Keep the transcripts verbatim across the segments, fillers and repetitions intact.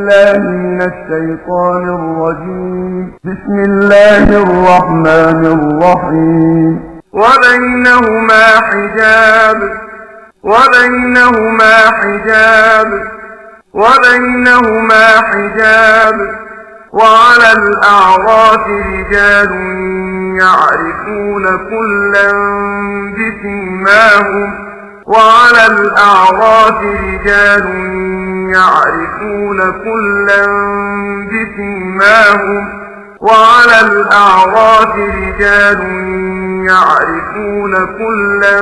بالله من الشيطان الرجيم. بسم الله الرحمن الرحيم. وبينهما حجاب وبينهما حجاب وبينهما حجاب وعلى الأعراف رجال يعرفون كلا بسيماهم وعلى الأعراف رجال يعرفون كلا بسيماهم وعلى الأعراف رجال يعرفون كلا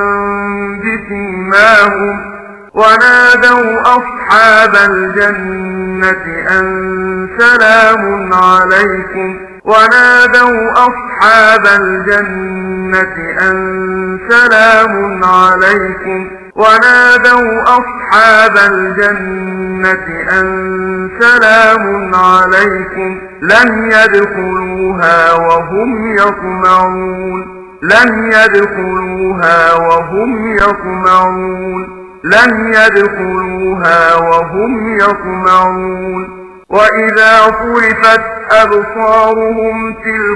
بسيماهم ونادوا أصحاب الجنة أن سلام عليكم ونادوا أصحاب الجنة أن سلام عليكم ونادوا أصحاب الجنة أن سلام عليكم لم يدخلوها وهم يطمعون لم يدخلوها وهم يطمعون لم يدخلوها وهم يطمعون وإذا صرفت أبصارهم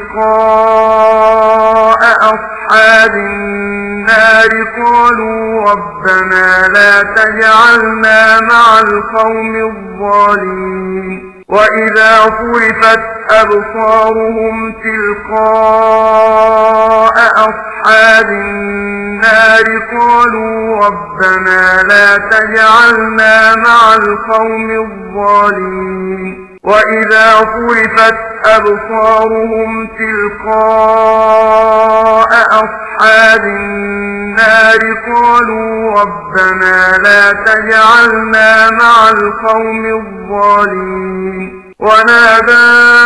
تلقاء أصحاب النار قالوا ربنا لا تجعلنا مع القوم الظالمين وإذا صرفت أبصارهم تلقاء أصحاب النار قالوا ربنا لا تجعلنا مع القوم الظالمين وإذا صرفت أبصارهم تلقاء أصحاب النار قالوا ربنا لا تجعلنا مع القوم الظالمين ونادى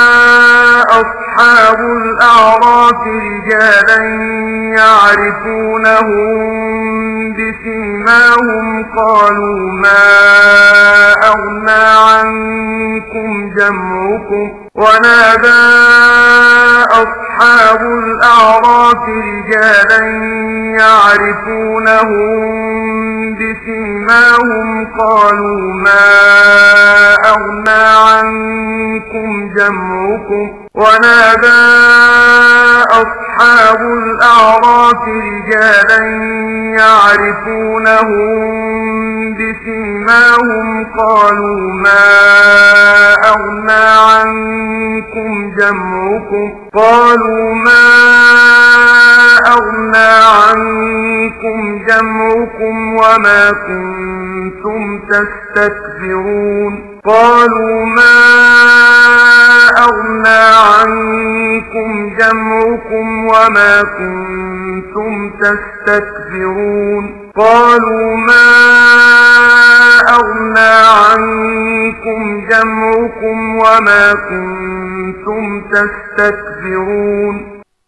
أصحاب الأعراف رجالا يعرفونهم بسيماهم قالوا ما أغنى عنكم جمعكم ونادى أصحاب الأعراف رجالا يعرفونهم بسيماهم قالوا ما أغنى عنكم جمعكم ونادى أصحاب الأعراف رجالا يعرفونهم بسيماهم قالوا ما أغنى عنكم جمعكم قالوا ما أغنى عنكم جمعكم وما كنتم تستكبرون قالوا ما أغنى عنكم جمعكم وما كنتم تستكبرون قالوا ما أغنى عنكم جمعكم وما كنتم تستكبرون